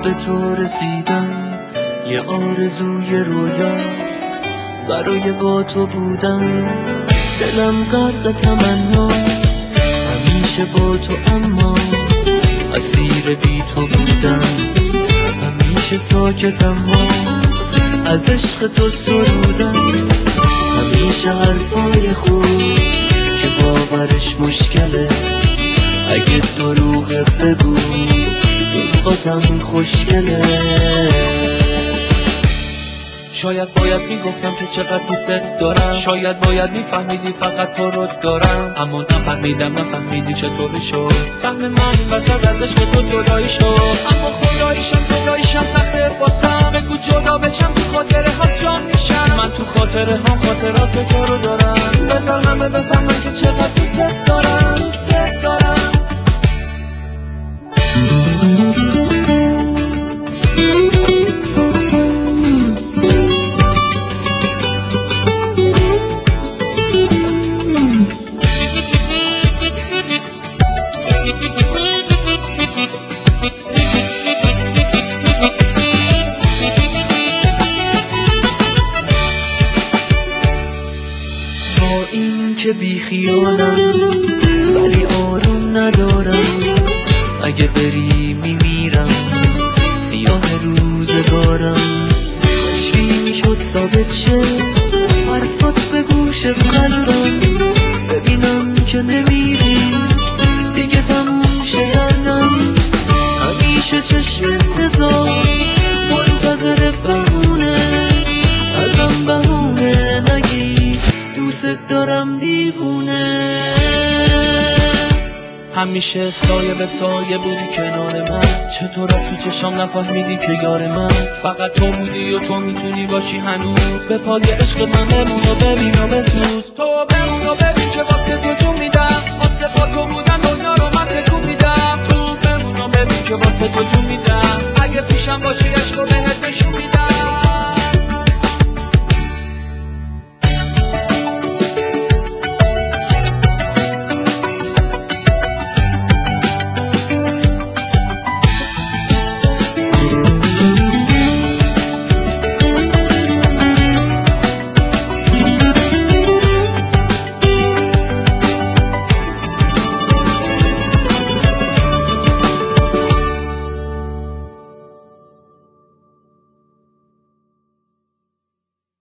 به تو رسیدم یه آرزوی رویاست، برای با تو بودن دلم غرق تمناست، همیشه با تو اما اسیر بی تو بودم، همیشه ساکت اما از عشق تو سرودم، همیشه حرفای خوب که باورش مشکله، اگه دروغه بگو دروغاتم خوشگله. شاید باید میگفتم که چقدر دوست دارم، شاید باید میفهمیدی فقط تو رو دارم، اما نفهمیدی چطوری شد سهم من وسط از عشق تو جدایی شد. اما خداییشم سخته واسم، بگو جدا بشم تو خاطره ها جا میشم، من تو خاطره هم خاطرات تو رو دارم، بذار همه بفهمن که چقدر دوست دارم. با این که بی خیالم ولی آروم ندارم، اگه بری میمیرم سیاه روزگارم، کاشکی میشد ثابت شه حرفات به گوش قلبم، ببینم که نمیری دیگه تموم شه گردم، همیشه چشم انتظار منتظر بهونه، ازم بهونه نگی دوست دارم دیوونه. همیشه سایه به سایه بودی کنار من، چطور از تو چشام نفهمیدی که یار من فقط تو بودی و تو میتونی باشی هنوز، به پای عشق من بمون و ببین و بسوز، تو بمون و ببین که واسه تو جون میدم، واسه با تو بودن دنیا رو من تکون میدم، تو بمون و ببین که واسه تو جون میدم، اگه پیشم باشی عشق رو بهت نشون میدم.